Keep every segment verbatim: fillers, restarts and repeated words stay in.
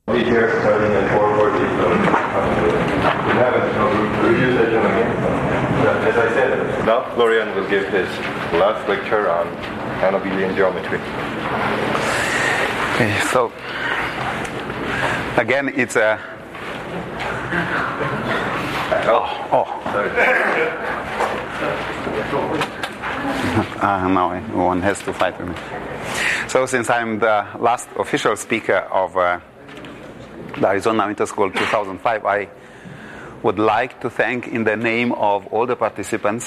Be here starting at four forty, so we haven't no, review session again. But as I said, now Florian will give his last lecture on Abelian geometry. Okay, so again, it's a. Oh, oh. Sorry. uh, no, one has to fight with me. So, since I'm the last official speaker of uh, the Arizona Winter School two thousand five, I would like to thank, in the name of all the participants,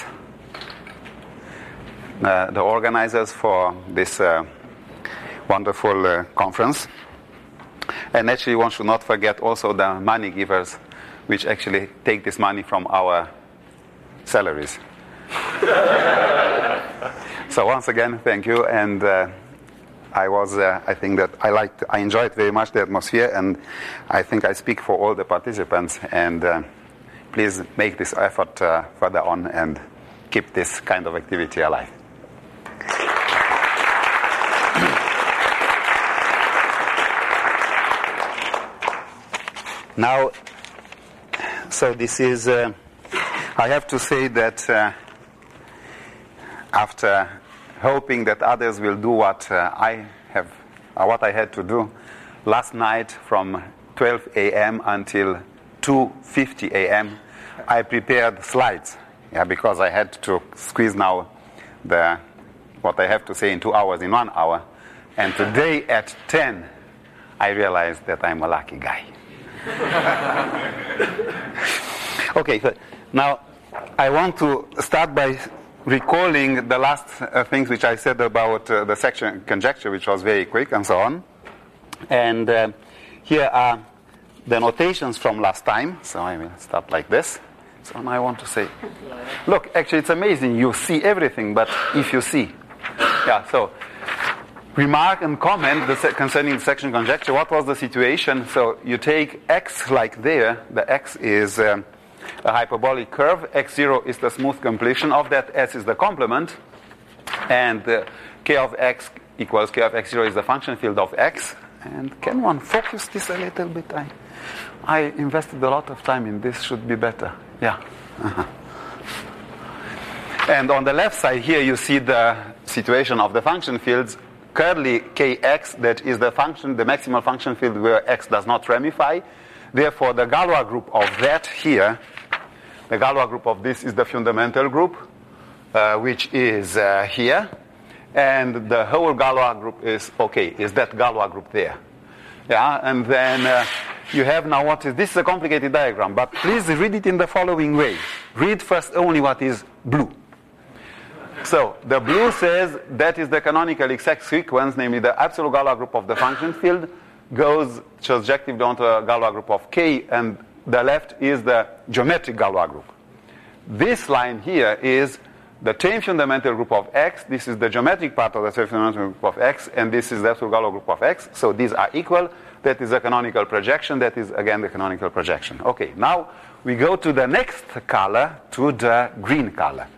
uh, the organizers for this uh, wonderful uh, conference. And actually, one should not forget also the money givers, which actually take this money from our salaries. So once again, thank you. And uh, I was, uh, I think that I liked, I enjoyed very much the atmosphere, and I think I speak for all the participants. And uh, please make this effort uh, further on and keep this kind of activity alive. Now, so this is, uh, I have to say that uh, after hoping that others will do what uh, I have, uh, what I had to do last night from twelve a.m. until two fifty a.m., I prepared slides, yeah, because I had to squeeze now the what I have to say in two hours in one hour. And today at ten, I realized that I'm a lucky guy. Okay, so now I want to start by recalling the last uh, things which I said about uh, the section conjecture, which was very quick and so on. And uh, here are the notations from last time. So I will start like this. So now I want to say, look, actually it's amazing. You see everything, but if you see. Yeah, so remark and comment the se- concerning the section conjecture. What was the situation? So you take x like there. The x is um, a hyperbolic curve. x zero is the smooth completion of that. S is the complement. And uh, k of x equals k of x zero is the function field of x. And can one focus this a little bit? I, I invested a lot of time in this. Should be better. Yeah. Uh-huh. And on the left side here, you see the situation of the function fields. Curly kx, that is the function, the maximal function field where x does not ramify. Therefore, the Galois group of that here, the Galois group of this is the fundamental group, uh, which is uh, here. And the whole Galois group is, okay, is that Galois group there. Yeah, and then uh, you have now what is, this is a complicated diagram, but please read it in the following way. Read first only what is blue. So, the blue says that is the canonical exact sequence, namely the absolute Galois group of the function field goes surjectively onto a Galois group of K, and the left is the geometric Galois group. This line here is the chain fundamental group of X. This is the geometric part of the chain fundamental group of X, and this is the absolute Galois group of X. So these are equal. That is a canonical projection. That is, again, the canonical projection. Okay, now we go to the next color, to the green color.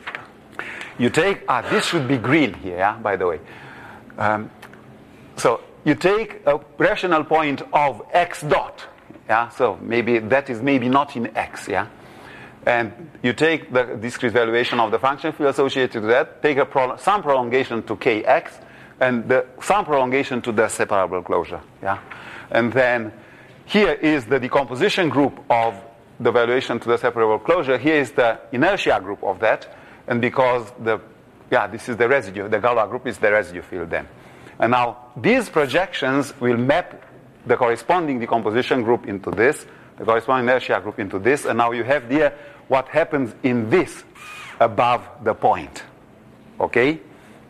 You take, ah, this should be green here, yeah, by the way. Um, so you take a rational point of x dot, yeah, so maybe that is maybe not in x, yeah. And you take the discrete valuation of the function field associated with that, take a pro- some prolongation to kx, and the, some prolongation to the separable closure, yeah. And then here is the decomposition group of the valuation to the separable closure. Here is the inertia group of that. And because the, yeah, this is the residue, the Galois group is the residue field then. And now these projections will map the corresponding decomposition group into this, the corresponding inertia group into this, and now you have there what happens in this above the point. Okay?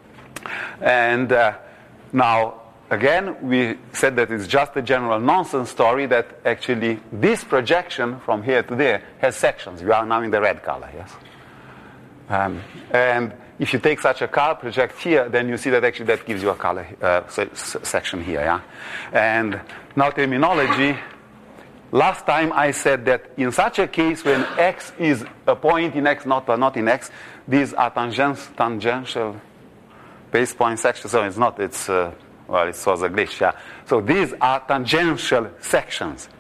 And uh, now, again, we said that it's just a general nonsense story that actually this projection from here to there has sections. You are now in the red color, yes? Um, and if you take such a color, project here, then you see that actually that gives you a color uh, se- section here, yeah? And now terminology. Last time I said that in such a case when x is a point in x, not, uh, not in x, these are tangents, tangential base point sections. So it's not, it's uh, well, it was a glitch, yeah. So these are tangential sections.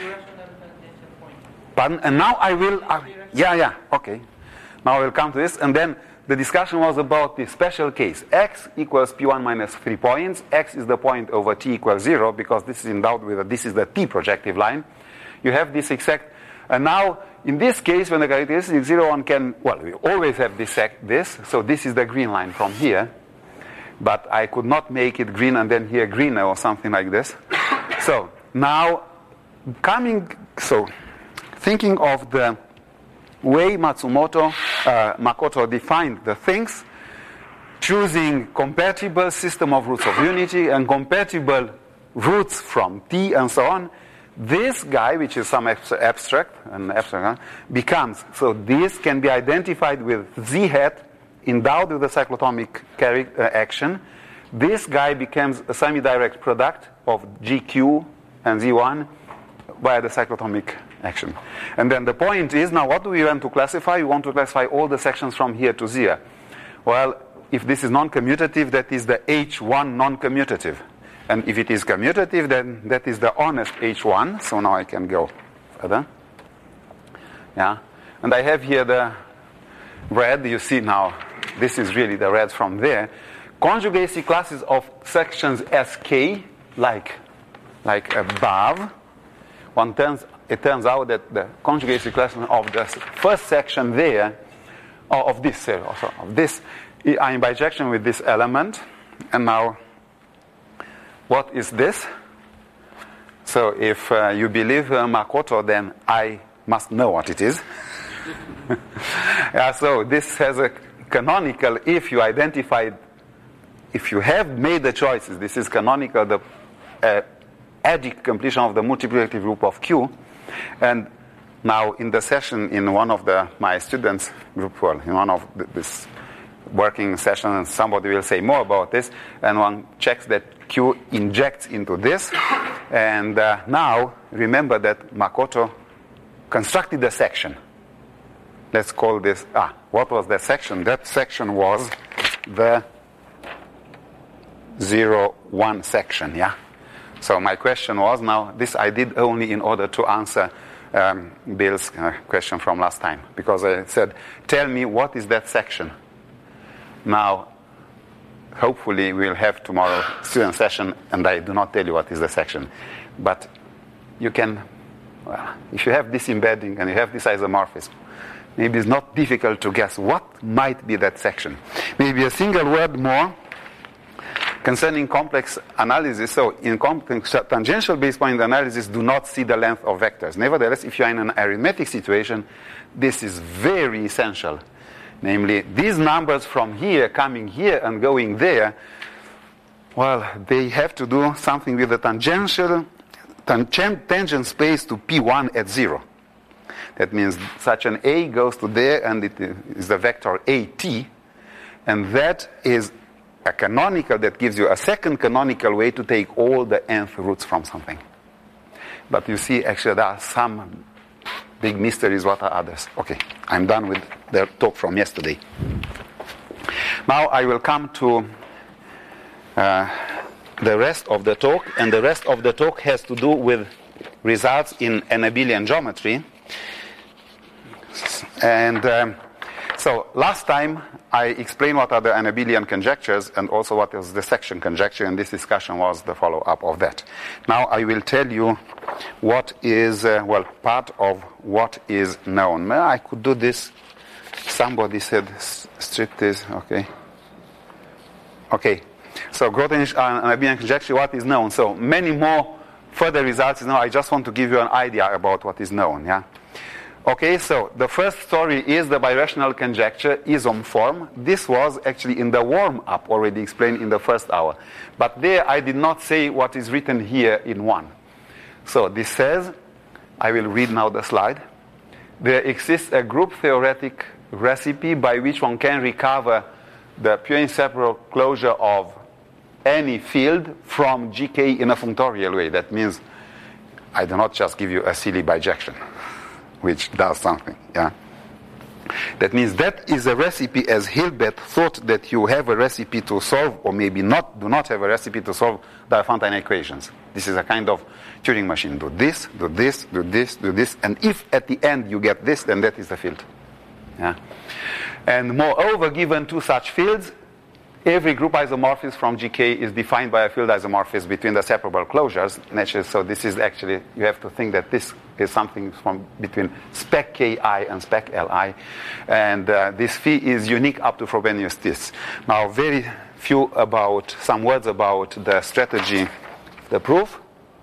Pardon? And now I will, uh, yeah, yeah, okay. Now I will come to this, and then the discussion was about the special case. X equals P one minus three points. X is the point over T equals zero, because this is endowed with, a, this is the T projective line. You have this exact, and now, in this case, when the characteristic is zero, one can, well, we always have this, this, so this is the green line from here, but I could not make it green and then here greener or something like this. So, now, coming, so, thinking of the way Matsumoto, uh, Makoto defined the things, choosing compatible system of roots of unity and compatible roots from T and so on, this guy, which is some abstract, an abstract, huh, becomes, so this can be identified with Z hat endowed with a cyclotomic uh, action. This guy becomes a semi-direct product of G Q and Z one via the cyclotomic action. And then the point is, now what do we want to classify? We want to classify all the sections from here to there. Well, if this is non-commutative, that is the H one non-commutative. And if it is commutative, then that is the honest H one. So now I can go further. Yeah. And I have here the red. You see now, this is really the red from there. Conjugacy classes of sections S K, like, like above. One turns, it turns out that the conjugacy class of the first section there, or of this, sorry, of this, are in bijection with this element. And now, what is this? So if uh, you believe uh, Makoto, then I must know what it is. Yeah, so this has a canonical, if you identified, if you have made the choices, this is canonical, the uh, addict completion of the multiplicative group of Q. And now in the session, in one of the my students group, well, in one of the, this working session, and somebody will say more about this, and one checks that Q injects into this. And uh, now, remember that Makoto constructed a section. Let's call this, ah, what was that section? That section was the zero one section, yeah? So my question was, now, this I did only in order to answer um, Bill's uh, question from last time. Because I said, tell me what is that section? Now, hopefully we'll have tomorrow student session, and I do not tell you what is the section. But you can, well, if you have this embedding and you have this isomorphism, maybe it's not difficult to guess what might be that section. Maybe a single word more concerning complex analysis. So in complex tangential base point analysis, do not see the length of vectors. Nevertheless, if you are in an arithmetic situation, this is very essential. Namely, these numbers from here, coming here and going there, well, they have to do something with the tangential, tangent, tangent space to P one at zero. That means such an A goes to there, and it is the vector A T, and that is a canonical that gives you a second canonical way to take all the nth roots from something. But you see, actually, there are some big mysteries. What are others? Okay, I'm done with the talk from yesterday. Now I will come to uh, the rest of the talk, and the rest of the talk has to do with results in n abelian geometry. And um, so last time I explained what are the n abelian conjectures and also what is the section conjecture, and this discussion was the follow-up of that. Now I will tell you what is, uh, well, part of what is known. I could do this. Somebody said strip this, okay. Okay, so Grothendieck and n abelian conjecture, what is known. So many more further results is known. I just want to give you an idea about what is known, yeah. Okay, so the first story is the birational conjecture, isom form. This was actually in the warm-up already explained in the first hour. But there I did not say what is written here in one. So this says, I will read now the slide. There exists a group theoretic recipe by which one can recover the pure inseparable closure of any field from G K in a functorial way. That means I do not just give you a silly bijection, which does something, yeah. That means that is a recipe as Hilbert thought that you have a recipe to solve, or maybe not, do not have a recipe to solve Diophantine equations. This is a kind of Turing machine. Do this, do this, do this, do this, and if at the end you get this, then that is the field. Yeah. And moreover, given two such fields, every group isomorphism from G K is defined by a field isomorphism between the separable closures. Naturally, so this is actually, you have to think that this is something from between spec Ki and spec Li. And uh, this phi is unique up to Frobenius this. Now, very few about, some words about the strategy, the proof.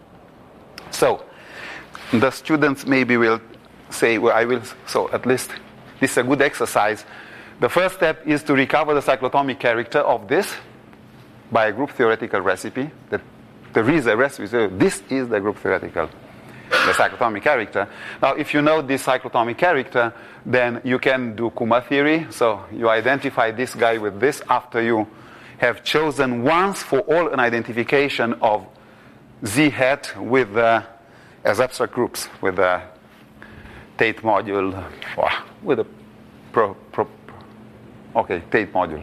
So, the students maybe will say, well, I will, so at least this is a good exercise. The first step is to recover the cyclotomic character of this by a group theoretical recipe. That there is a recipe, so this is the group theoretical, the cyclotomic character. Now, if you know this cyclotomic character, then you can do Kuma theory. So you identify this guy with this after you have chosen once for all an identification of Z hat with uh, as abstract groups with the Tate module, or with a pro, pro Okay, Tate module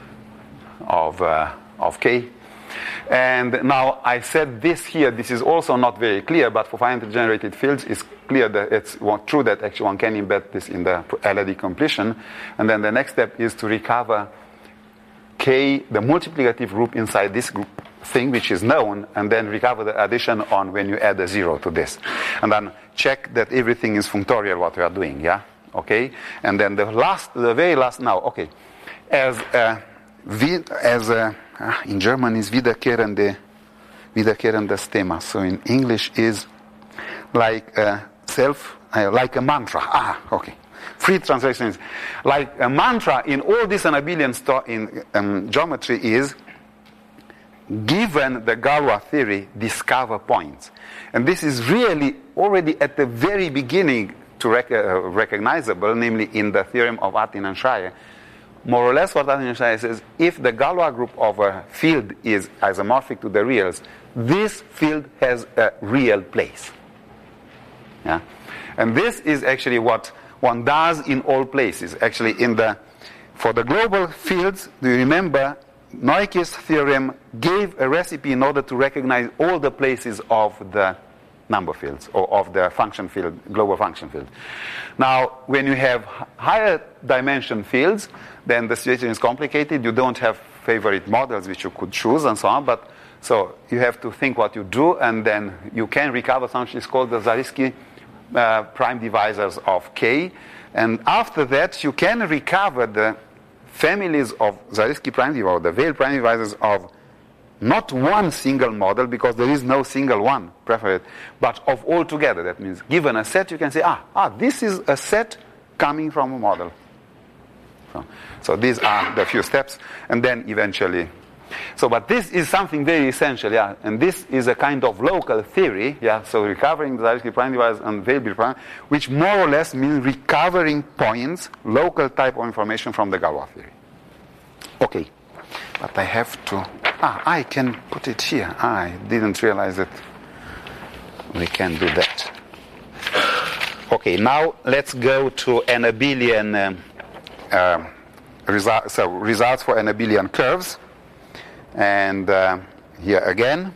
of, uh, of K. And now I said this here, this is also not very clear, but for finitely generated fields, it's clear that it's well, true that actually one can embed this in the L A D completion. And then the next step is to recover K, the multiplicative group inside this group thing, which is known, and then recover the addition on when you add a zero to this. And then check that everything is functorial what we are doing, yeah? Okay, and then the last, the very last now. Okay, as a, as a, in German is wiederkehrende, wiederkehrendes Thema. So in English is like a self, uh, like a mantra. Ah, okay. Free translation is like a mantra in all this abelian sto- in um, geometry is given the Galois theory, discover points, and this is really already at the very beginning. To rec- uh, recognizable, namely in the theorem of Artin and Schreier. More or less what Artin and Schreier says, if the Galois group of a field is isomorphic to the reals, this field has a real place. Yeah? And this is actually what one does in all places. Actually, in the for the global fields, do you remember Noether's theorem gave a recipe in order to recognize all the places of the number fields, or of the function field, global function field. Now, when you have higher dimension fields, then the situation is complicated. You don't have favorite models which you could choose and so on, but so you have to think what you do, and then you can recover something which is called the Zariski uh, prime divisors of K, and after that you can recover the families of Zariski prime divisors, the Weil prime divisors of not one single model, because there is no single one preferred, but of all together. That means given a set, you can say, ah, ah, this is a set coming from a model. So, so these are the few steps, and then eventually. So, but this is something very essential, yeah, and this is a kind of local theory, yeah, so recovering the Zariski prime divisors and Weil prime, which more or less means recovering points, local type of information from the Galois theory. Okay. But I have to, ah, I can put it here. I didn't realize that we can do that. Okay, now let's go to an abelian, um, uh, result, so results for an abelian curves. And uh, here again.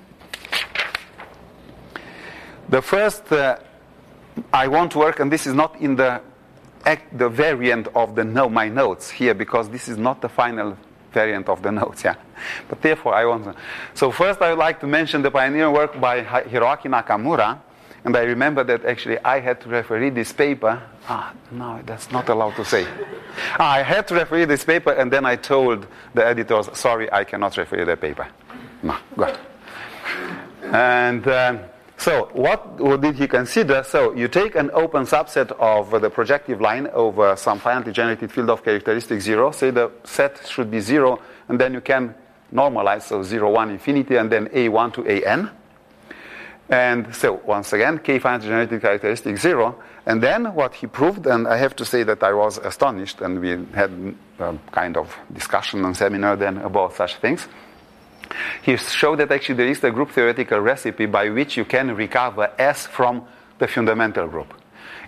The first, uh, I want to work, and this is not in the, the variant of the no, my notes here, because this is not the final variant of the notes, yeah. But therefore, I want to. So first, I would like to mention the pioneering work by Hiroaki Nakamura, and I remember that actually I had to referee this paper. Ah, no, that's not allowed to say. Ah, I had to referee this paper, and then I told the editors, sorry, I cannot referee the paper. No, good. And uh, so, what, what did he consider? So, you take an open subset of uh, the projective line over some finitely generated field of characteristic zero. Say the set should be zero, and then you can normalize, so zero, one, infinity, and then A one to A n. And so, once again, K finitely generated characteristic zero. And then what he proved, and I have to say that I was astonished, and we had a kind of discussion and seminar then about such things. He showed that actually there is a group theoretical recipe by which you can recover S from the fundamental group.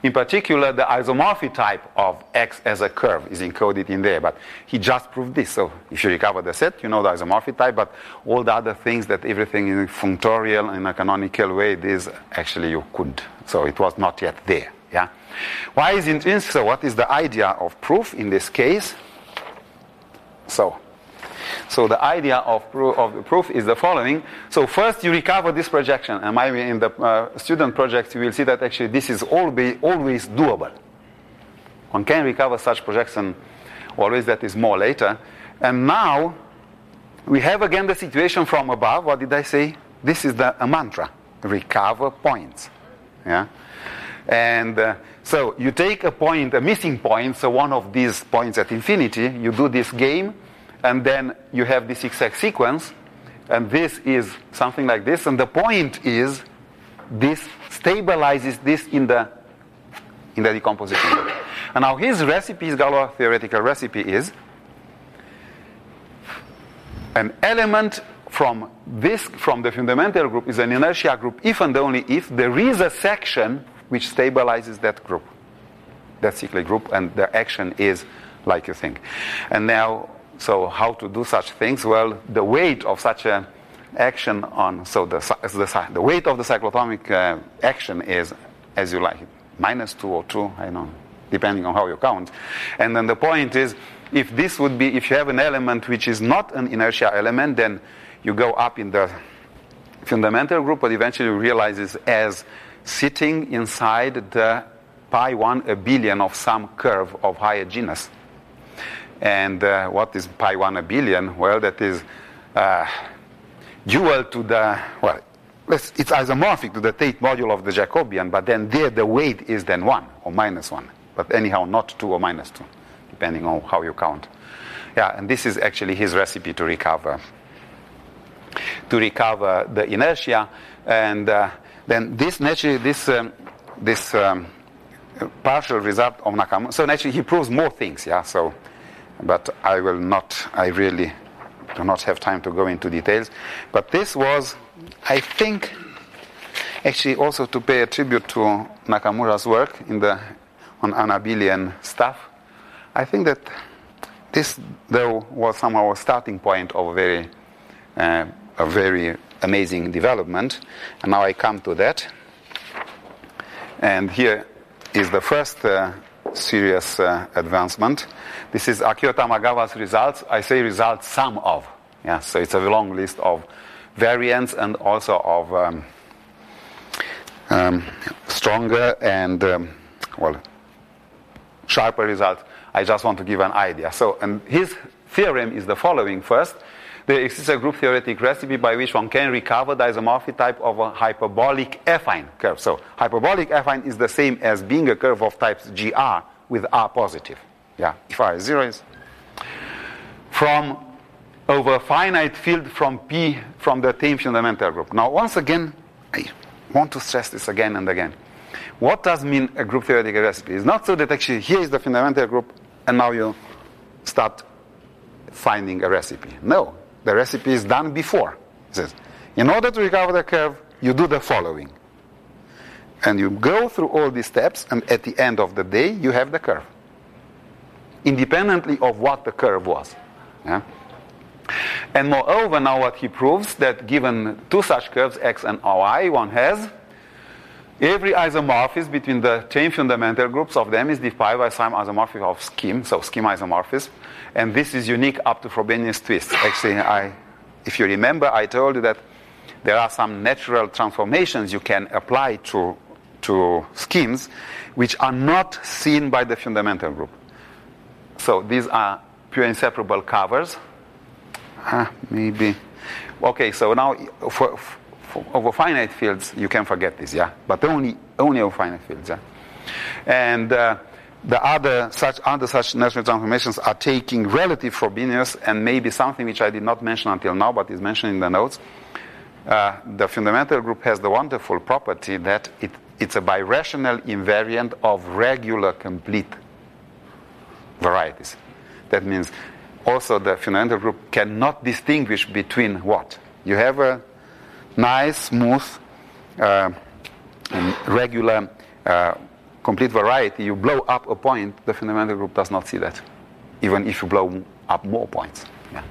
In particular, the isomorphic type of X as a curve is encoded in there, but he just proved this. So if you recover the set, you know the isomorphic type, but all the other things, that everything in functorial, in a canonical way, this actually you couldn't. So it was not yet there. Yeah. Why is it interesting? So what is the idea of proof in this case? So, so the idea of, pro- of the proof is the following. So first you recover this projection, and maybe in the uh, student projects you will see that actually this is always, always doable. One can recover such projection always, that is more later. And now we have again the situation from above. What did I say? This is the a mantra, recover points. Yeah. And uh, so you take a point, a missing point, so one of these points at infinity, you do this game, and then you have this exact sequence, and this is something like this, and the point is this stabilizes this in the in the decomposition. And now his recipe, his Galois theoretical recipe is an element from this, from the fundamental group is an inertia group if and only if there is a section which stabilizes that group, that cyclic group, and the action is like you think. And now, so how to do such things? Well, the weight of such an action on, so the the, the weight of the cyclotomic uh, action is, as you like it, minus two or two, I don't know, depending on how you count. And then the point is, if this would be, if you have an element which is not an inertia element, then you go up in the fundamental group, but eventually you realize it's as sitting inside the pi one abelian of some curve of higher genus. And uh, what is pi one abelian? Well, that is uh, dual to the, well, it's isomorphic to the Tate module of the Jacobian, but then there the weight is then one or minus one. But anyhow, not two or minus two, depending on how you count. Yeah, and this is actually his recipe to recover, to recover the inertia. And uh, then this naturally, this um, this um, partial result of Nakamura. So naturally, he proves more things. Yeah. So, but I will not. I really do not have time to go into details. But this was, I think, actually also to pay a tribute to Nakamura's work in the on anabelian stuff. I think that this, though, was somehow a starting point of a very, uh, a very amazing development. And now I come to that. And here is the first uh, serious uh, advancement. This is Akio Tamagawa's results. I say results sum of. Yeah, so it's a long list of variants and also of um, um, stronger and, um, well, sharper results. I just want to give an idea. So, and his theorem is the following. First, there exists a group theoretic recipe by which one can recover the isomorphic type of a hyperbolic affine curve. So, hyperbolic affine is the same as being a curve of types G R with R positive. Yeah, if R is zero, is from over a finite field from P from the Tate fundamental group. Now, once again, I want to stress this again and again. What does mean a group theoretical recipe? It's not so that actually here is the fundamental group and now you start finding a recipe. No, the recipe is done before. It says, in order to recover the curve, you do the following. And you go through all these steps, and at the end of the day, you have the curve, independently of what the curve was. Yeah? And moreover, now what he proves, that given two such curves, x and y, one has every isomorphism between the chain fundamental groups of them is defined by some isomorphism of scheme, so scheme isomorphism. And this is unique up to Frobenius twist. Actually, I, if you remember, I told you that there are some natural transformations you can apply to, to schemes which are not seen by the fundamental group. So these are pure inseparable covers. Uh, maybe. Okay, so now for, for over finite fields, you can forget this, yeah? But only only over finite fields, yeah? And uh, the other such other such natural transformations are taking relative Frobenius and maybe something which I did not mention until now, but is mentioned in the notes. Uh, the fundamental group has the wonderful property that it, it's a birational invariant of regular complete varieties. That means also the fundamental group cannot distinguish between what? You have a nice, smooth, uh, regular uh, complete variety, you blow up a point, the fundamental group does not see that, even if you blow up more points. Yeah.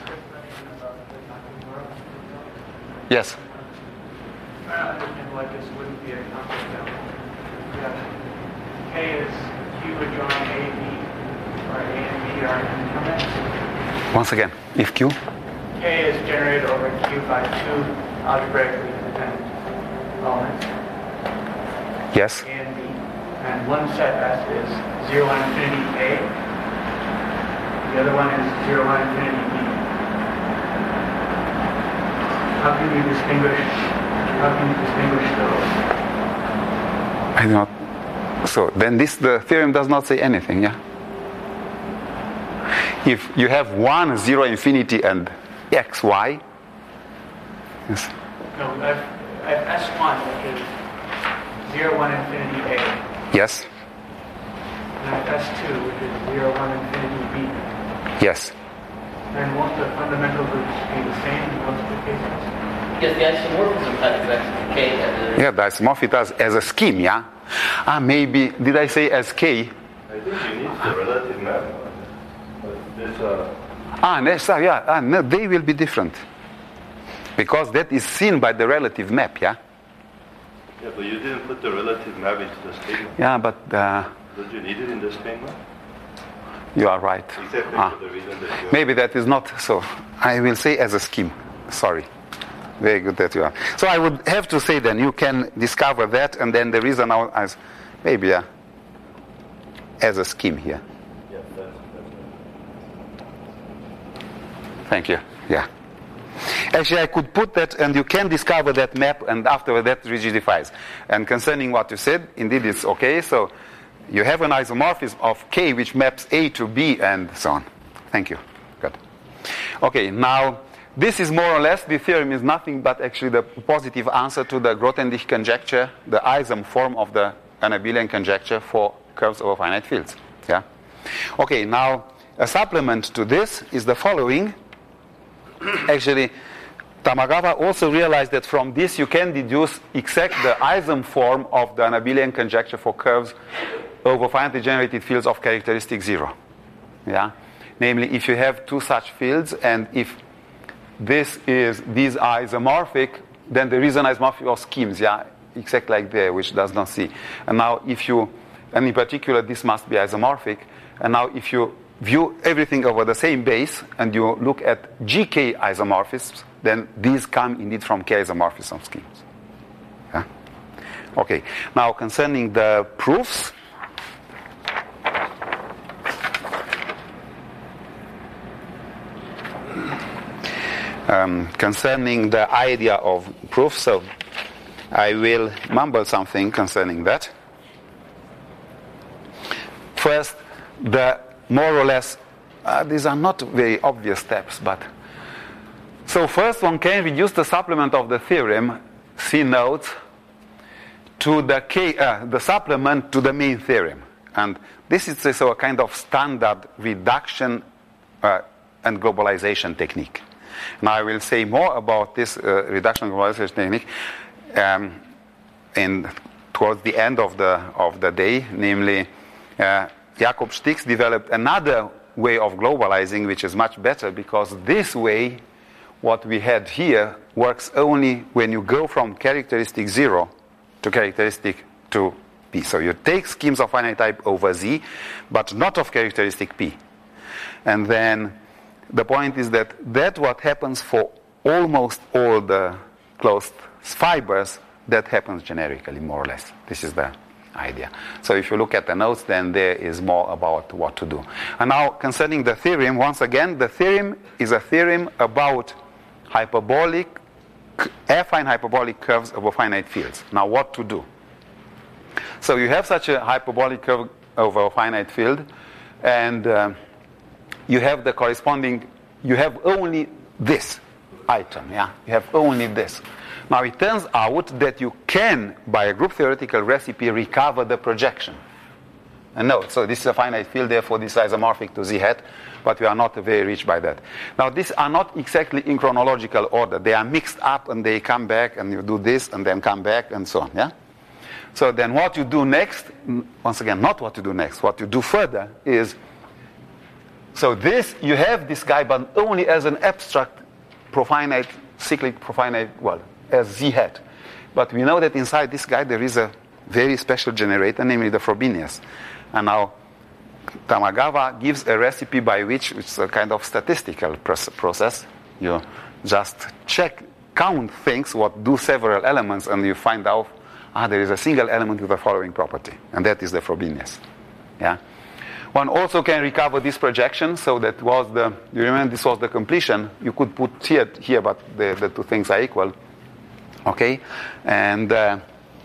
Yes? I understand why this wouldn't be a conflict now. Yeah. K is Q adjoin A, B, or A and B are increments. Once again, if Q? K is generated over Q by two algebraically dependent elements. Yes. A and B. And one set S is zero one infinity A. The other one is zero one infinity B. How can you distinguish how can you distinguish those? I do not. So then this the theorem does not say anything, yeah? If you have one, zero, infinity, and x, y. Yes. No, I have, I have S one, which is zero, one, infinity A. Yes. And I have S two, which is zero, one, infinity B. Yes. Then won't the fundamental groups be the same in most of the cases? Yes, the isomorphism kind of affects K as a... Yeah, the isomorphism as, as a scheme, yeah? Ah, maybe, did I say as K? I think you need the relative map. But this, uh... Ah, yes, ah, yeah, ah, no, they will be different. Because that is seen by the relative map, yeah? Yeah, but you didn't put the relative map into the statement. Yeah, but... Uh, Don't you need it in the statement? You are right. Exactly ah. for the reason that you... Maybe that is not so. I will say as a scheme. Sorry. Very good that you are. So I would have to say then, you can discover that, and then the reason now as maybe uh, as a scheme here. Yeah, that's, that's Thank you. Yeah. Actually, I could put that, and you can discover that map, and after that rigidifies. And concerning what you said, indeed it's okay. So you have an isomorphism of K which maps A to B and so on. Thank you. Good. Okay, now this is more or less, the theorem is nothing but actually the positive answer to the Grothendieck conjecture, the isom form of the Abelian conjecture for curves over finite fields. Yeah. Okay, now a supplement to this is the following. Actually, Tamagawa also realized that from this you can deduce exact the isom form of the Abelian conjecture for curves over finitely generated fields of characteristic zero. Yeah? Namely, if you have two such fields, and if this is these are isomorphic, then there is an isomorphic of schemes, yeah, exactly like there, which does not see. And now if you, and in particular this must be isomorphic, and now if you view everything over the same base, and you look at G K isomorphisms, then these come indeed from K isomorphism schemes. Yeah? Okay, now concerning the proofs, Um, concerning the idea of proof, so I will mumble something concerning that. First, the more or less, uh, these are not very obvious steps, but so first one can reduce the supplement of the theorem, C notes, to the K, uh, the supplement to the main theorem, and this is so a kind of standard reduction uh, and globalization technique. Now I will say more about this uh, reduction globalization technique um, in, towards the end of the of the day. Namely, uh, Jakob Stix developed another way of globalizing, which is much better, because this way, what we had here, works only when you go from characteristic zero to characteristic to P. So you take schemes of finite type over Z, but not of characteristic P, and then the point is that that what happens for almost all the closed fibers, that happens generically, more or less. This is the idea. So if you look at the notes, then there is more about what to do. And now concerning the theorem, once again, the theorem is a theorem about hyperbolic, affine hyperbolic curves over finite fields. Now what to do? So you have such a hyperbolic curve over a finite field, and uh, you have the corresponding, you have only this item, yeah? You have only this. Now it turns out that you can, by a group theoretical recipe, recover the projection. And no, so this is a finite field, therefore this is isomorphic to Z hat, but we are not very rich by that. Now these are not exactly in chronological order. They are mixed up and they come back, and you do this and then come back and so on, yeah? So then what you do next, once again, not what you do next, what you do further is, so this, you have this guy, but only as an abstract profinite, cyclic profinite, well, as Z hat. But we know that inside this guy there is a very special generator, namely the Frobenius. And now Tamagawa gives a recipe by which, which is a kind of statistical process. You just check, count things, what do several elements, and you find out, ah, there is a single element with the following property, and that is the Frobenius. Yeah. One also can recover this projection, so that was the, you remember this was the completion. You could put here, here but the, the two things are equal. Okay? And uh,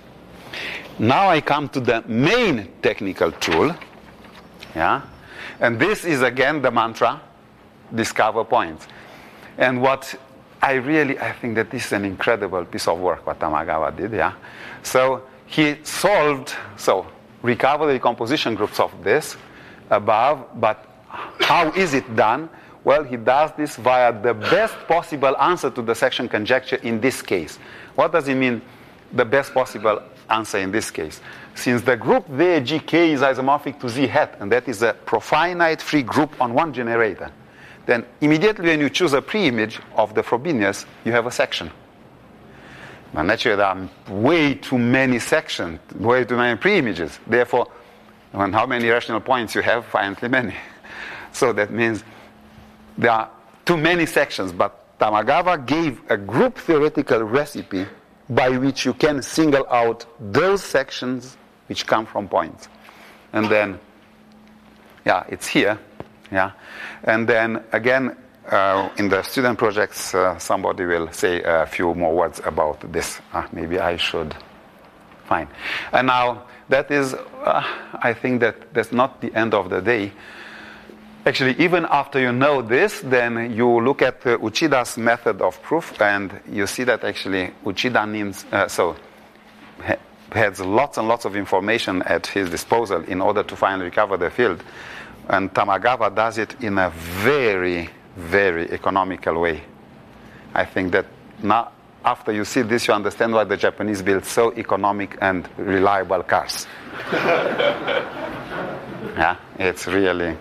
now I come to the main technical tool. Yeah? And this is again the mantra, discover points. And what I really, I think that this is an incredible piece of work what Tamagawa did, yeah? So he solved, so recover the decomposition groups of this above, but how is it done? Well, he does this via the best possible answer to the section conjecture in this case. What does it mean, the best possible answer in this case? Since the group there, G K, is isomorphic to Z hat, and that is a profinite free group on one generator, then immediately when you choose a pre-image of the Frobenius, you have a section. Now, naturally, there are way too many sections, way too many pre-images. Therefore, when how many rational points you have, finitely many. So that means there are too many sections, but Tamagawa gave a group theoretical recipe by which you can single out those sections which come from points. And then, yeah, it's here. Yeah. And then, again, uh, in the student projects, uh, somebody will say a few more words about this. Uh, maybe I should. Fine. And now, that is, uh, I think that that's not the end of the day. Actually, even after you know this, then you look at uh, Uchida's method of proof, and you see that actually Uchida means, uh, so ha- has lots and lots of information at his disposal in order to finally recover the field. And Tamagawa does it in a very, very economical way. I think that now, after you see this, you understand why the Japanese build so economic and reliable cars. Yeah, it's really...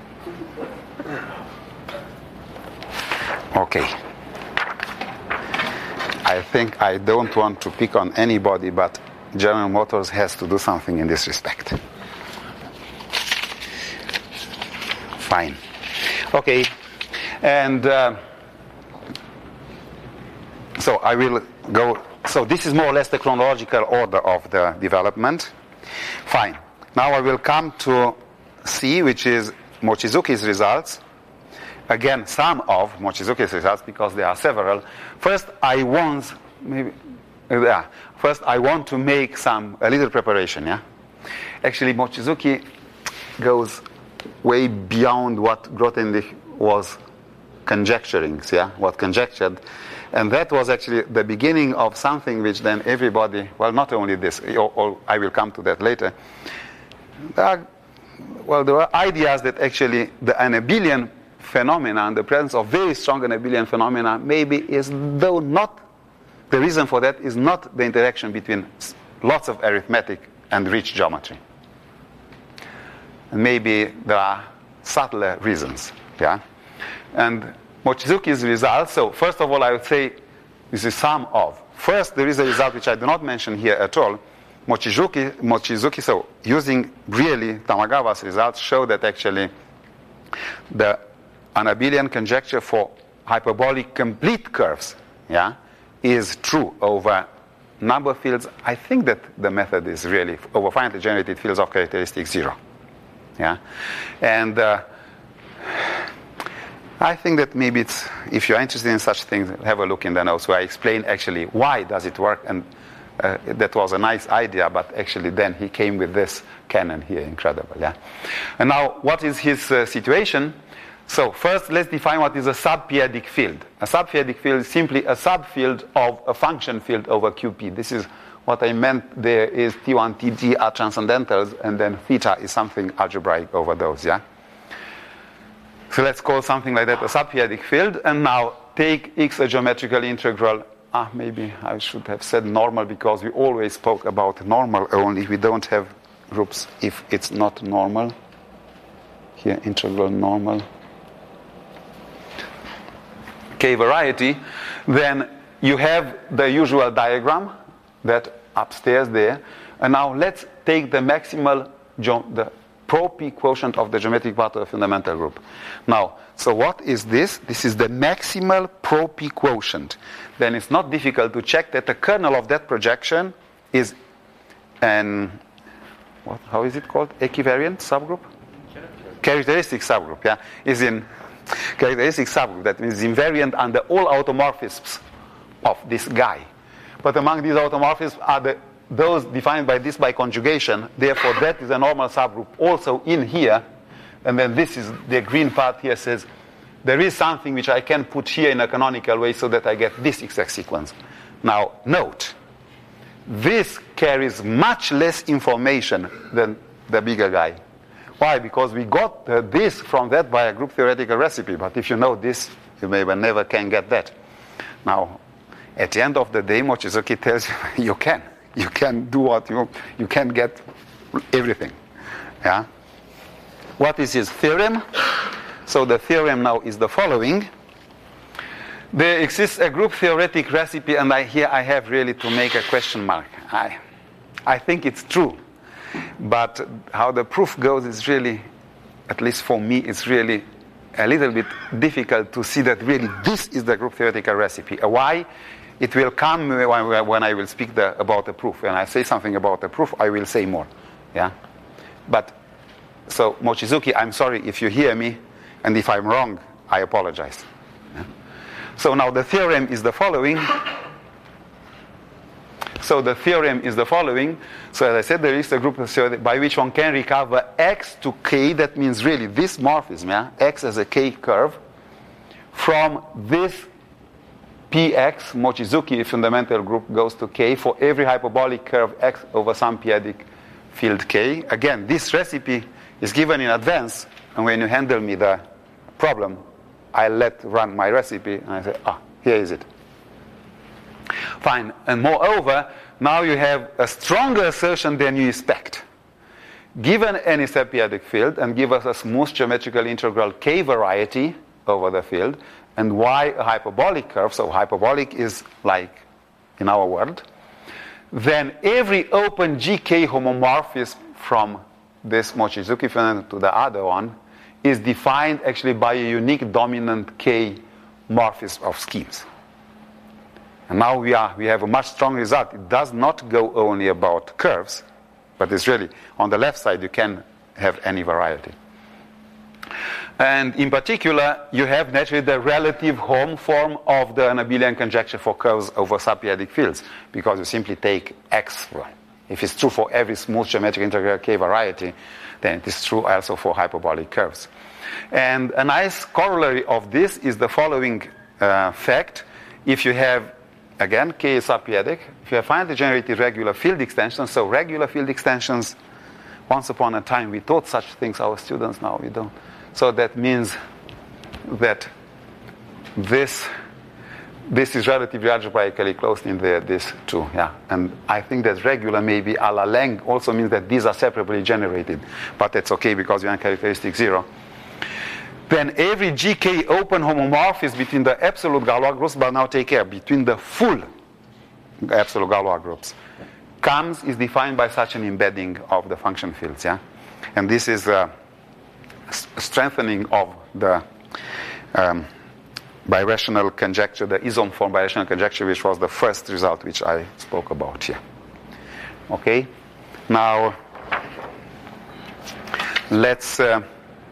Okay. I think I don't want to pick on anybody, but General Motors has to do something in this respect. Fine. Okay. And uh, so I will go. So this is more or less the chronological order of the development. Fine. Now I will come to C, which is Mochizuki's results. Again, some of Mochizuki's results, because there are several. First, I want maybe yeah. First, I want to make some a little preparation. Yeah. Actually, Mochizuki goes way beyond what Grothendieck was conjecturing. Yeah, what conjectured, and that was actually the beginning of something which then everybody. Well, not only this. Or, or I will come to that later. There are, well, there are ideas that actually the anabelian phenomena, and the presence of very strong anabelian phenomena, maybe is though not, the reason for that is not the interaction between lots of arithmetic and rich geometry. And maybe there are subtler reasons, yeah? And Mochizuki's results, so first of all I would say this is sum of. First, there is a result which I do not mention here at all. Mochizuki, Mochizuki, so using really Tamagawa's results, show that actually the anabelian conjecture for hyperbolic complete curves, yeah, is true over number fields. I think that the method is really over finitely generated fields of characteristic zero, yeah, and uh, I think that maybe it's, if you're interested in such things, have a look in the notes where I explain actually why does it work, and uh, that was a nice idea, but actually then he came with this canon here, incredible, yeah. And now, what is his uh, situation? So first, let's define what is a subp-adic field. A subp-adic field is simply a subfield of a function field over Q P. This is what I meant there is T one, T G are transcendentals, and then theta is something algebraic over those, yeah? So let's call something like that a subp-adic field, and now take x a geometrical integral ah, maybe I should have said normal, because we always spoke about normal only. We don't have groups if it's not normal. Here, integral normal. K variety. Then you have the usual diagram that upstairs there. And now let's take the maximal, the pro-p quotient of the geometric part of the fundamental group. Now, so what is this? This is the maximal pro-p quotient. Then it's not difficult to check that the kernel of that projection is an, what, how is it called? Equivariant subgroup? Characteristic subgroup, yeah. Is in characteristic subgroup. That means invariant under all automorphisms of this guy. But among these automorphisms are the, those defined by this by conjugation. Therefore, that is a normal subgroup also in here. And then this is the green part here says, there is something which I can put here in a canonical way so that I get this exact sequence. Now, note, this carries much less information than the bigger guy. Why? Because we got uh, this from that by a group theoretical recipe. But if you know this, you maybe never can get that. Now, at the end of the day, Mochizuki tells you, you can. You can do what you, you can get everything. Yeah. What is his theorem? So the theorem now is the following. There exists a group theoretic recipe, and I, here I have really to make a question mark. I, I think it's true. But how the proof goes is really, at least for me, it's really a little bit difficult to see that really this is the group theoretical recipe. Why? It will come when I will speak the, about the proof. When I say something about the proof, I will say more. Yeah. But, so Mochizuki, I'm sorry if you hear me, and if I'm wrong, I apologize. Yeah. So now the theorem is the following. So the theorem is the following. So as I said, there is a group by which one can recover x to k. That means really this morphism, yeah? X as a k curve, from this px, Mochizuki fundamental group goes to k for every hyperbolic curve x over some p-adic field k. Again, this recipe is given in advance, and when you handle me the problem, I let run my recipe, and I say, ah, here is it. Fine. And moreover, now you have a stronger assertion than you expect. Given any sub-p-adic field, and give us a smooth geometrical integral k variety over the field, and y a hyperbolic curve, so hyperbolic is like in our world, then every open G K homomorphism from this Mochizuki phenomenon to the other one is defined actually by a unique dominant K morphism of schemes. And now we are we have a much stronger result. It does not go only about curves, but it's really on the left side you can have any variety. And in particular, you have naturally the relative home form of the Abelian conjecture for curves over sub-p-adic fields, because you simply take x. If it's true for every smooth geometric integral K variety, then it is true also for hyperbolic curves. And a nice corollary of this is the following uh, fact. If you have, again, K is sub-p-adic, if you have finally generated regular field extensions, so regular field extensions, once upon a time we taught such things, our students, now we don't. So that means that this this is relatively algebraically close in the, this too, yeah. And I think that regular maybe a la length also means that these are separately generated, but that's okay because you have characteristic zero. Then every G K open homomorphism between the absolute Galois groups, but now take care, between the full absolute Galois groups, comes is defined by such an embedding of the function fields, yeah. And this is a strengthening of the um, birational conjecture, the isoform birational conjecture, which was the first result which I spoke about here. Okay? Now, let's... Uh,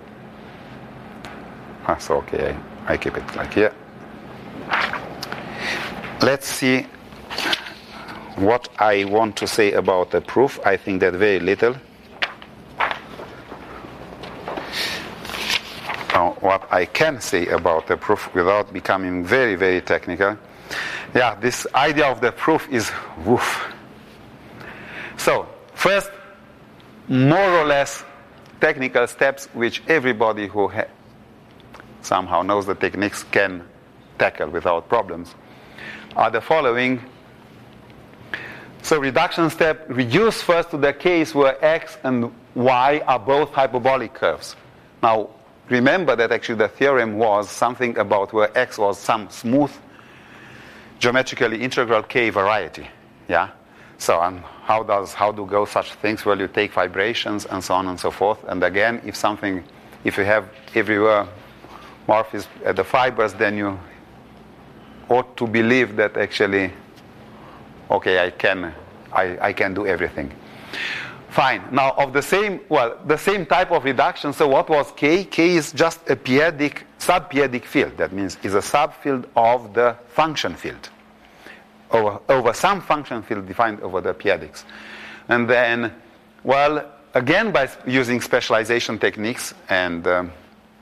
ah, so, okay, I, I keep it like here. Let's see what I want to say about the proof. I think that very little. What I can say about the proof without becoming very, very technical. Yeah, this idea of the proof is woof. So, first, more or less technical steps which everybody who ha- somehow knows the techniques can tackle without problems. are the following. So reduction step, reduce first to the case where x and y are both hyperbolic curves. Now, remember that actually the theorem was something about where x was some smooth, geometrically integral k variety. Yeah? So and how does how do go such things? Well, you take vibrations and so on and so forth. And again, if something, if you have everywhere morphism at the fibers, then you ought to believe that actually, okay, I can, I, I can do everything. Fine. Now, of the same, well, the same type of reduction. So, what was K? K is just a p-adic, sub-p-adic field. That means is a subfield of the function field over over some function field defined over the p-adics. And then, well, again by using specialization techniques and um,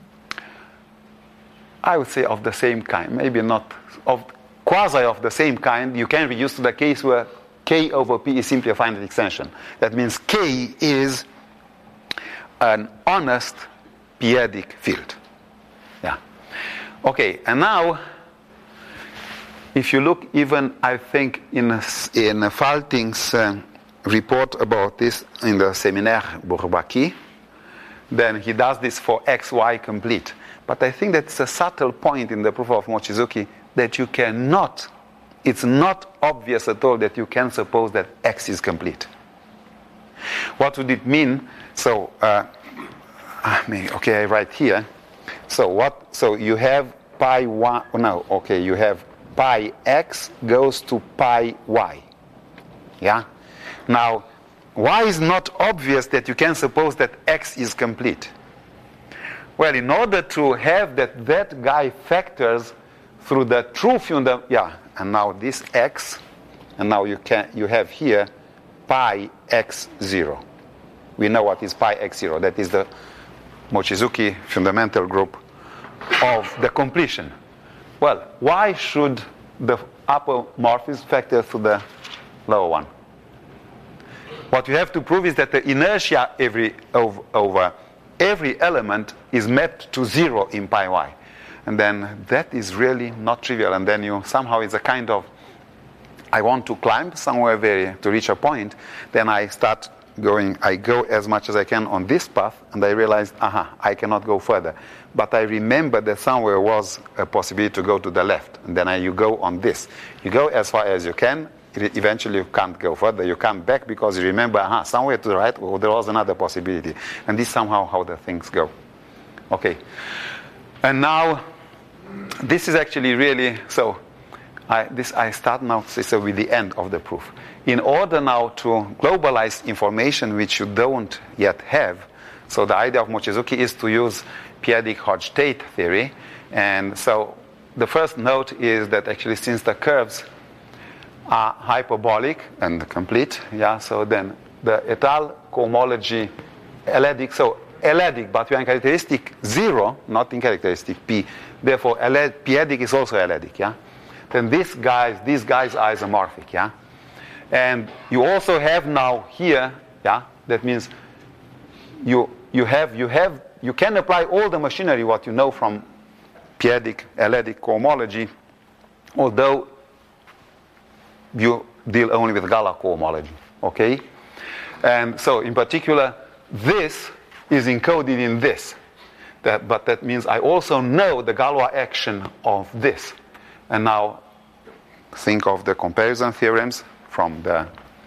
I would say of the same kind, maybe not of quasi of the same kind, you can reduce to the case where K over P is simply a finite extension. That means K is an honest p-adic field. Yeah. Okay, and now, if you look even, I think, in, in Falting's uh, report about this in the Séminaire Bourbaki, then he does this for X Y complete. But I think that's a subtle point in the proof of Mochizuki that you cannot, it's not obvious at all that you can suppose that X is complete. What would it mean? So, uh, I mean, okay, I write here. So what? So you have pi one, no, okay, you have pi x goes to pi y. Yeah? Now, why is not obvious that you can suppose that X is complete? Well, in order to have that that guy factors through the true fundamental, yeah, and now this x, and now you can you have here pi x zero. We know what is pi x zero. That is the Mochizuki fundamental group of the completion. Well, why should the upper morphism factor through the lower one? What you have to prove is that the inertia every over, over every element is mapped to zero in pi y. And then that is really not trivial. And then you somehow it's a kind of, I want to climb somewhere very to reach a point, then I start going, I go as much as I can on this path, and I realize, aha, I cannot go further. But I remember that somewhere was a possibility to go to the left, and then I, you go on this. You go as far as you can, eventually you can't go further, you come back because you remember, aha, somewhere to the right, oh, there was another possibility. And this is somehow how the things go. Okay. And now, this is actually really, so I, this, I start now so with the end of the proof. In order now to globalize information which you don't yet have, so the idea of Mochizuki is to use p-adic Hodge-Tate theory. And so the first note is that actually since the curves are hyperbolic and complete, yeah, so then the et al. Cohomology L-adic, so L-adic, but we are in characteristic zero, not in characteristic P. Therefore, p-adic is also L-adic, yeah? Then these guys, these guys are isomorphic, yeah? And you also have now here, yeah, that means you you have you have you can apply all the machinery what you know from p-adic, L-adic cohomology, although you deal only with Galois cohomology, okay? And so in particular, this is encoded in this. That, but that means I also know the Galois action of this. And now think of the comparison theorems from the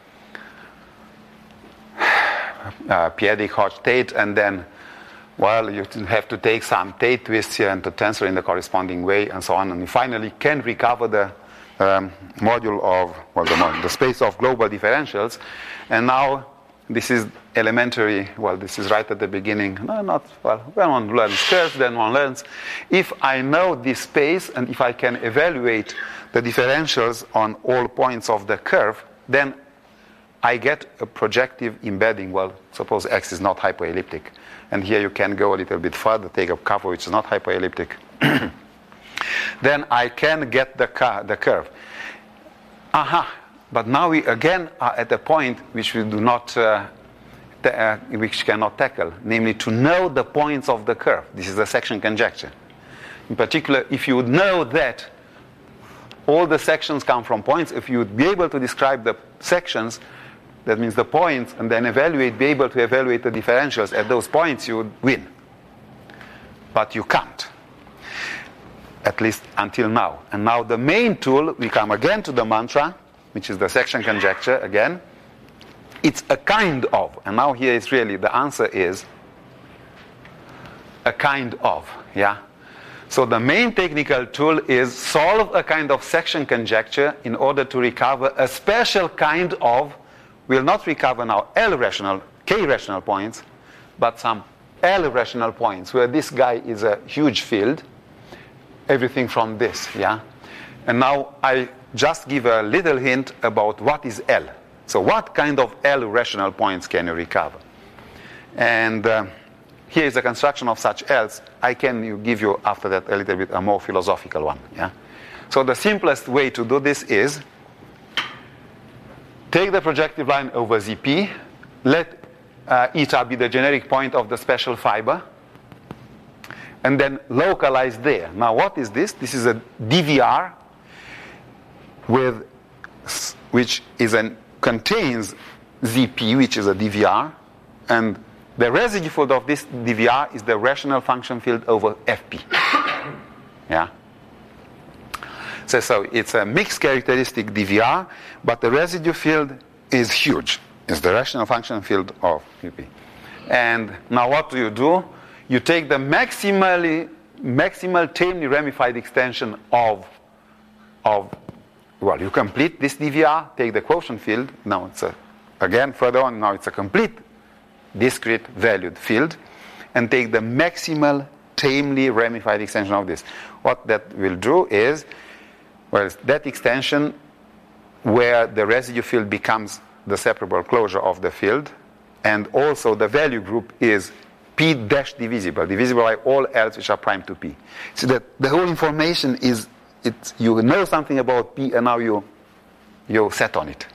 uh, p-adic Hodge-Tate, and then, well, you have to take some Tate twists here and to tensor in the corresponding way, and so on. And you finally can recover the um, module of, well, the, module, the space of global differentials. And now this is elementary, well, this is right at the beginning. No, not, well, when one learns curves, then one learns. If I know this space, and if I can evaluate the differentials on all points of the curve, then I get a projective embedding. Well, suppose X is not hyperelliptic. And here you can go a little bit further, take a cover which is not hyperelliptic. Then I can get the, car, the curve. Aha. But now we again are at a point which we do not, uh, ta- uh, which cannot tackle, namely to know the points of the curve. This is the section conjecture. In particular, if you would know that all the sections come from points. If you would be able to describe the sections, that means the points, and then evaluate, be able to evaluate the differentials at those points, you would win. But you can't, at least until now. And now the main tool, we come again to the mantra, which is the section conjecture again. It's a kind of, and now here is really, the answer is a kind of, yeah? So the main technical tool is solve a kind of section conjecture in order to recover a special kind of, we'll not recover now L rational, K rational points, but some L rational points, where this guy is a huge field, everything from this, yeah? And now I just give a little hint about what is L. So what kind of L rational points can you recover? And uh, here is a construction of such L's. I can give you after that a little bit a more philosophical one, yeah? So the simplest way to do this is take the projective line over Z P, let uh, eta be the generic point of the special fiber, and then localize there. Now what is this? This is a D V R with, which is an, contains Z P, which is a D V R, and the residue field of this D V R is the rational function field over F P. Yeah? So, so it's a mixed characteristic D V R, but the residue field is huge. It's the rational function field of U P. And now what do you do? You take the maximally, maximal tamely ramified extension of, of, well, you complete this D V R, take the quotient field. Now it's a, again, further on, now it's a complete discrete valued field, and take the maximal tamely ramified extension of this. What that will do is, well, that extension where the residue field becomes the separable closure of the field, and also the value group is P dash divisible, divisible by all L's which are prime to P. So that the whole information is, it's, you know something about P, and now you, you set on it.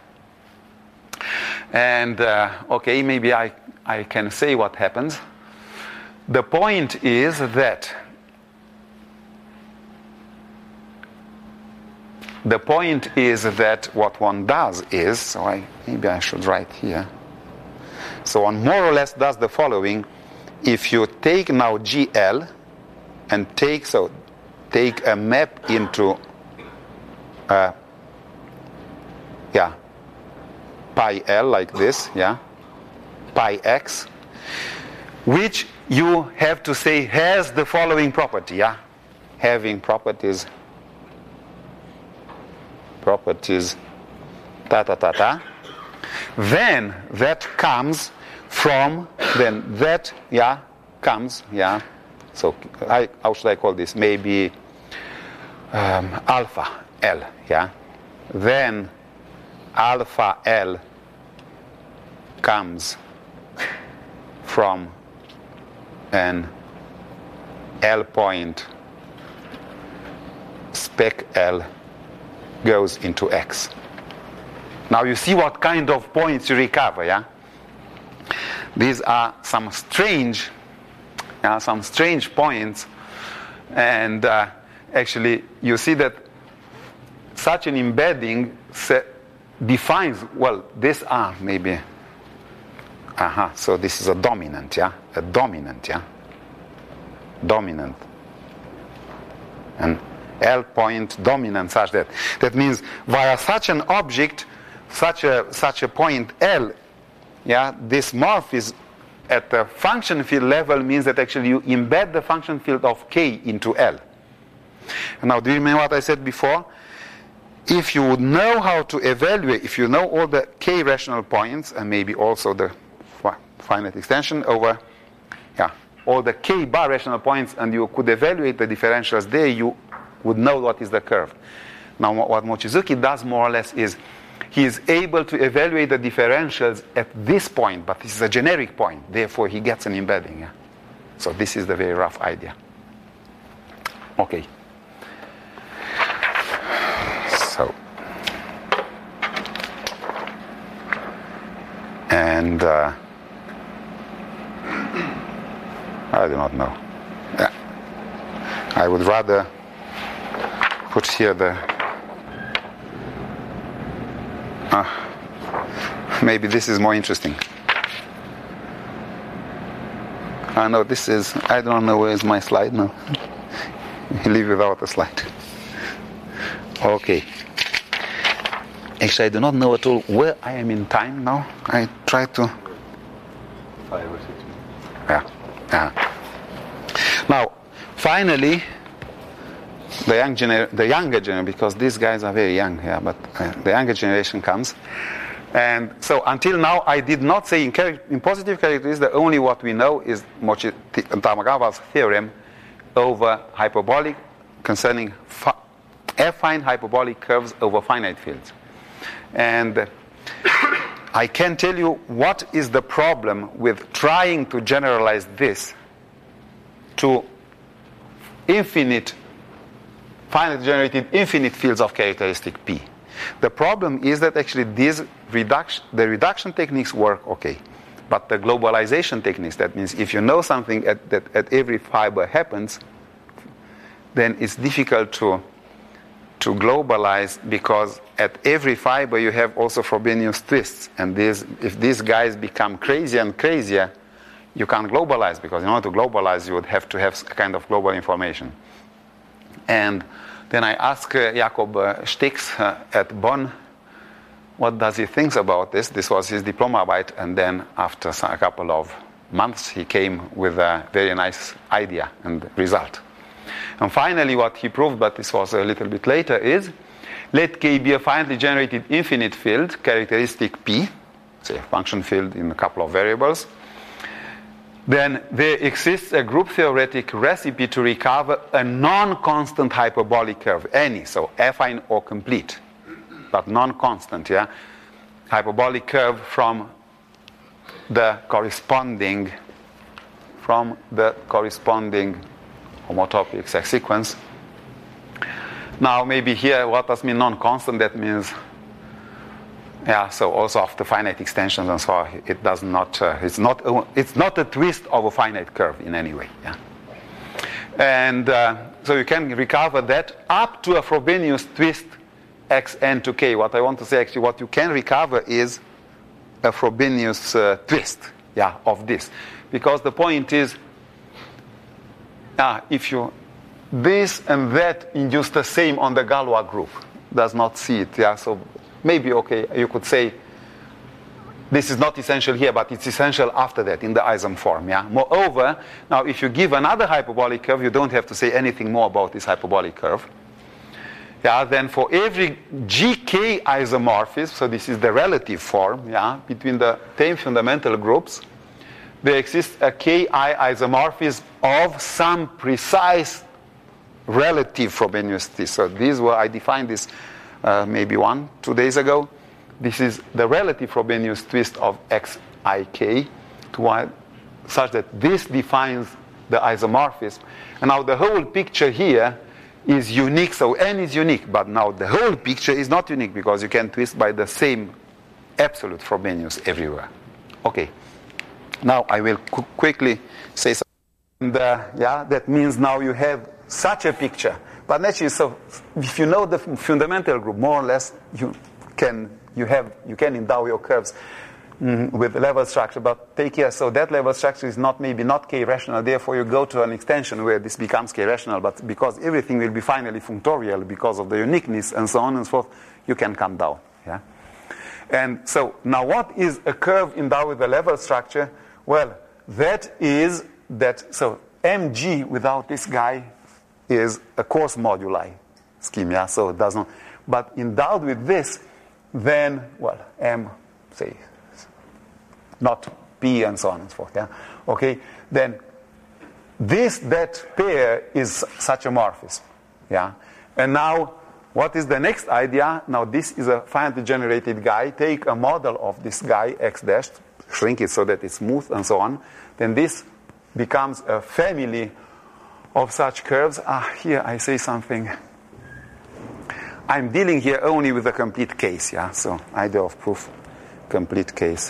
And, uh, okay, maybe I, I can say what happens. The point is that the point is that what one does is, so I, maybe I should write here. So one more or less does the following. If you take now G L and take, so take a map into, uh, yeah, pi L like this, yeah, pi X, which you have to say has the following property, yeah, having properties, properties, ta ta ta ta, then that comes from, then that, yeah, comes, yeah, so I, how should I call this? Maybe um, alpha L, yeah, then alpha L comes from an L point spec L goes into X. Now you see what kind of points you recover, yeah? These are some strange, yeah, some strange points, and uh, actually you see that such an embedding se- defines, well, these are maybe, aha, uh-huh, so this is a dominant, yeah, a dominant, yeah, dominant, and L point dominant such that, that means via such an object, such a such a point L, yeah, this morph is at the function field level means that actually you embed the function field of K into L. And now do you remember what I said before? If you would know how to evaluate, if you know all the K rational points, and maybe also the fi- finite extension over, yeah, all the K bar rational points, and you could evaluate the differentials there, you would know what is the curve. Now what Mochizuki does more or less is he is able to evaluate the differentials at this point, but this is a generic point, therefore he gets an embedding. Yeah? So this is the very rough idea. Okay. So, and uh, I do not know. Yeah. I would rather put here the Uh, maybe this is more interesting. I know this is, I don't know where is my slide now. Leave without a slide. Okay. Actually, I do not know at all where I am in time now. I try to... Five or six minutes. Yeah. Yeah. Now, finally, the young gener- the younger generation, because these guys are very young here, yeah, but uh, the younger generation comes. And so until now, I did not say in, char- in positive characteristics that only what we know is Mochi- Tamagawa's theorem over hyperbolic, concerning fi- affine hyperbolic curves over finite fields. And I can tell you what is the problem with trying to generalize this to infinite, finite generated infinite fields of characteristic P. The problem is that actually these reduction, the reduction techniques work okay. But the globalization techniques, that means if you know something at, that at every fiber happens, then it's difficult to, to globalize, because at every fiber you have also Frobenius twists. And these, if these guys become crazier and crazier, you can't globalize, because in order to globalize you would have to have a kind of global information. And then I asked uh, Jakob uh, Stix uh, at Bonn, what does he think about this? This was his Diplomarbeit, and then after a couple of months he came with a very nice idea and result. And finally what he proved, but this was a little bit later, is let K be a finitely generated infinite field, characteristic P, say a function field in a couple of variables. Then there exists a group theoretic recipe to recover a non-constant hyperbolic curve, any, so affine or complete, but non-constant, yeah, hyperbolic curve from the corresponding, from the corresponding homotopy exact sequence. Now maybe here, what does mean non-constant? That means, yeah, so also of the finite extensions and so on, it does not, uh, it's not, it's not a twist of a finite curve in any way, yeah. And uh, so you can recover that up to a Frobenius twist xn to k. What I want to say, actually, what you can recover is a Frobenius uh, twist, yeah, of this. Because the point is, ah, if you, this and that induce the same on the Galois group, does not see it, yeah, so maybe, okay, you could say this is not essential here, but it's essential after that in the isom form, yeah. Moreover, now if you give another hyperbolic curve, you don't have to say anything more about this hyperbolic curve. Yeah, then for every G K isomorphism, so this is the relative form, yeah, between the tame fundamental groups, there exists a Ki isomorphism of some precise relative Frobenius twist. So these were, I defined this uh, maybe one, two days ago. This is the relative Frobenius twist of Xik, to y, such that this defines the isomorphism. And now the whole picture here is unique, so N is unique, but now the whole picture is not unique, because you can twist by the same absolute Frobenius everywhere. Okay, now I will qu- quickly say something. And, uh, yeah, that means now you have such a picture. But actually, so if you know the f- fundamental group, more or less, you can you have you can endow your curves mm, with the level structure. But take care, so that level structure is not maybe not K-rational. Therefore, you go to an extension where this becomes K-rational. But because everything will be finally functorial because of the uniqueness and so on and so forth, you can come down. Yeah. And so now, what is a curve endowed with a level structure? Well, that is that. So M G without this guy is a coarse moduli scheme, yeah, so it does not. But endowed with this, then, well, M, say, not P and so on and so forth, yeah. Okay, then this, that pair is such a morphism, yeah. And now, what is the next idea? Now, this is a finitely generated guy. Take a model of this guy, X dashed, shrink it so that it's smooth and so on. Then this becomes a family of such curves. Ah, here I say something. I'm dealing here only with a complete case, yeah? So, idea of proof, complete case.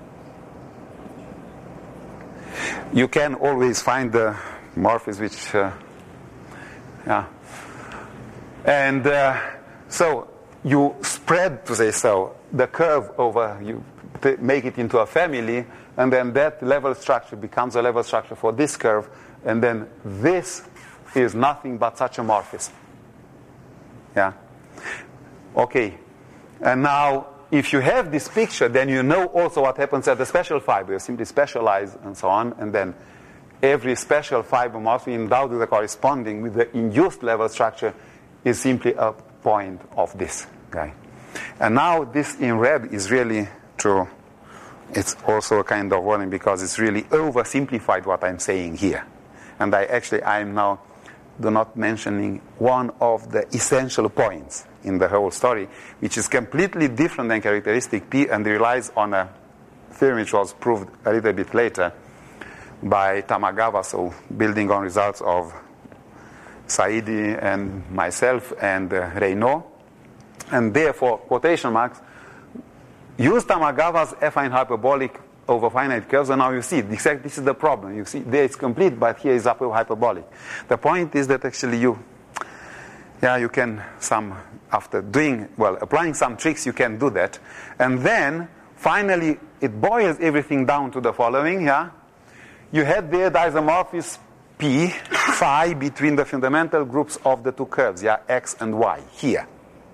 You can always find the morphism which, uh, yeah. And uh, so, you spread, to say so, the curve over, you t- make it into a family, and then that level structure becomes a level structure for this curve, and then this is nothing but such a morphism. Yeah? Okay. And now, if you have this picture, then you know also what happens at the special fiber. You simply specialize and so on, and then every special fiber morphism endowed with the corresponding with the induced level structure is simply a point of this guy. And now this in red is really true. It's also a kind of warning because it's really oversimplified what I'm saying here. And I actually, I'm now do not mentioning one of the essential points in the whole story, which is completely different than characteristic P and relies on a theorem which was proved a little bit later by Tamagawa, so building on results of Saidi and myself and uh, Reynaud. And therefore, quotation marks, use Tamagawa's affine hyperbolic over finite curves, and now you see, exactly this is the problem. You see, there it's complete, but here is hyperbolic. The point is that actually you, yeah, you can, some, after doing, well, applying some tricks, you can do that. And then, finally, it boils everything down to the following, yeah? You had there the isomorphism P, phi, between the fundamental groups of the two curves, yeah, x and y, here.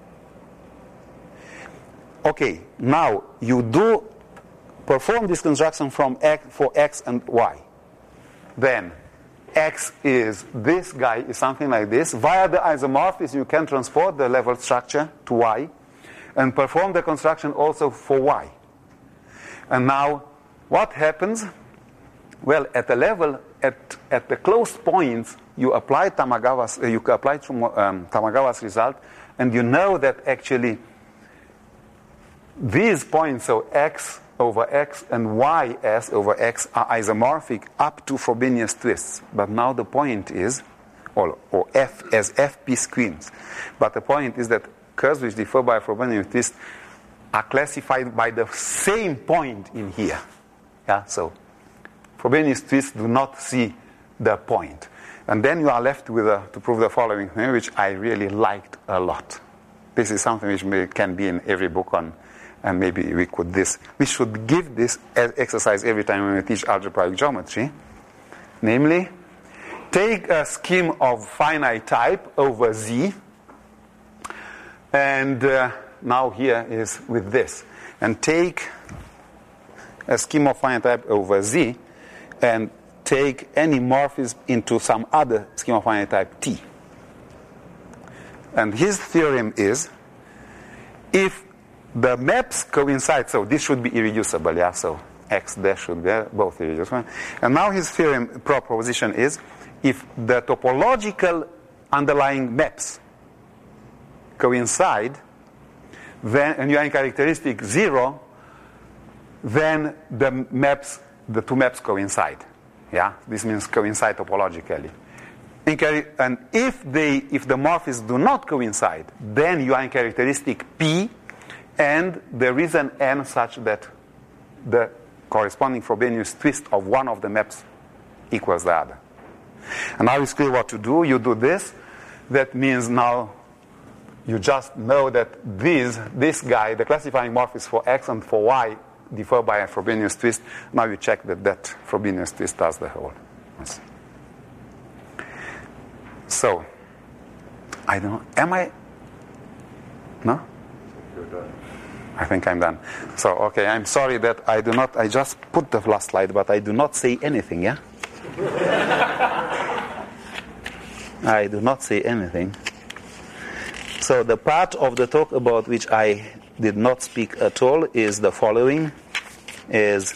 Okay, now you do perform this construction from x for x and y. Then x is, this guy is something like this. Via the isomorphism, you can transport the level structure to y and perform the construction also for y. And now, what happens? Well, at the level, at, at the closed points, you apply Tamagawa's, uh, you apply um, Tamagawa's result, and you know that actually these points, so x over x and ys over x, are isomorphic up to Frobenius twists. But now the point is, or, or f as fp squares. But the point is that curves which differ by Frobenius twist are classified by the same point in here. Yeah, so Frobenius twists do not see the point. And then you are left with a, to prove the following thing, which I really liked a lot. This is something which may, can be in every book on, and maybe we could this, we should give this exercise every time when we teach algebraic geometry. Namely, take a scheme of finite type over Z, and uh, now here is with this, and take a scheme of finite type over Z, and take any morphism into some other scheme of finite type T. And his theorem is, if the maps coincide, so this should be irreducible, yeah, so x dash should be both irreducible. And now his theorem proposition is, if the topological underlying maps coincide, then, and you are in characteristic zero, then the maps, the two maps coincide. Yeah, this means coincide topologically. And if they, if the morphisms do not coincide, then you are in characteristic P, and there is an n such that the corresponding Frobenius twist of one of the maps equals the other. And now it's clear what to do. You do this. That means now you just know that this, this guy, the classifying morphism for x and for y, differ by a Frobenius twist. Now you check that that Frobenius twist does the whole. Yes. So, I don't know. Am I? No? You're done. I think I'm done. So, okay, I'm sorry that I do not, I just put the last slide, but I do not say anything, yeah? I do not say anything. So the part of the talk about which I did not speak at all is the following, is,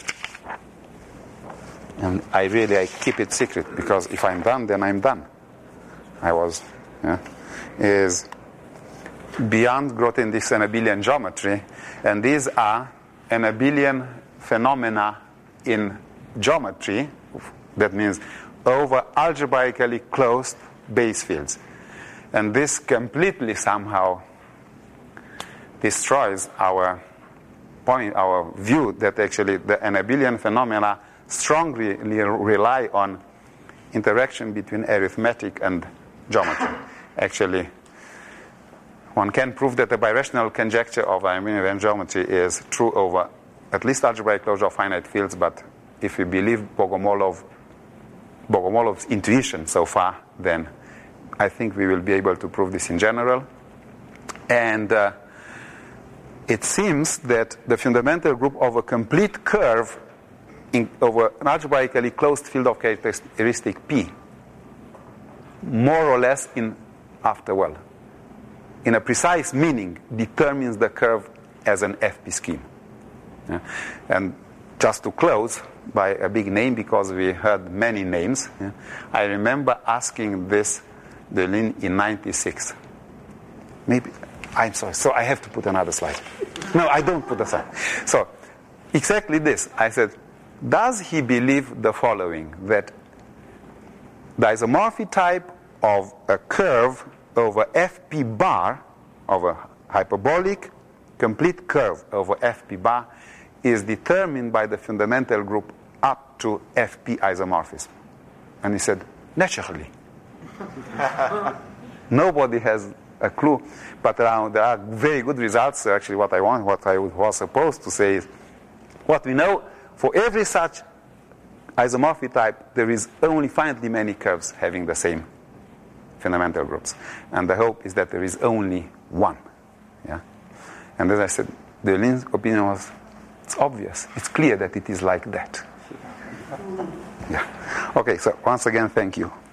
and I really, I keep it secret, because if I'm done, then I'm done. I was, yeah, is beyond Grothendieck's and abelian geometry, and these are an abelian phenomena in geometry, that means over algebraically closed base fields. And this completely somehow destroys our point, our view that actually the an abelian phenomena strongly rely on interaction between arithmetic and geometry. Actually, one can prove that the birational conjecture of Arminian geometry is true over at least algebraic closure of finite fields, but if we believe Bogomolov, Bogomolov's intuition so far, then I think we will be able to prove this in general. And uh, it seems that the fundamental group of a complete curve in, over an algebraically closed field of characteristic P, more or less in after well, in a precise meaning, determines the curve as an F P scheme. Yeah. And just to close by a big name, because we heard many names, yeah, I remember asking this Deligne in ninety-six. Maybe, I'm sorry, so I have to put another slide. No, I don't put a slide. So, exactly this. I said, does he believe the following, that the isomorphic type of a curve over F P bar, of a hyperbolic complete curve over F P bar, is determined by the fundamental group up to F P isomorphism? And he said, naturally. Nobody has a clue, but uh, there are very good results. Actually, what I want, what I was supposed to say is, what we know, for every such isomorphic type, there is only finitely many curves having the same fundamental groups. And the hope is that there is only one. Yeah? And as I said, Deligne's opinion was, it's obvious, it's clear that it is like that. Yeah. Okay, so once again, thank you.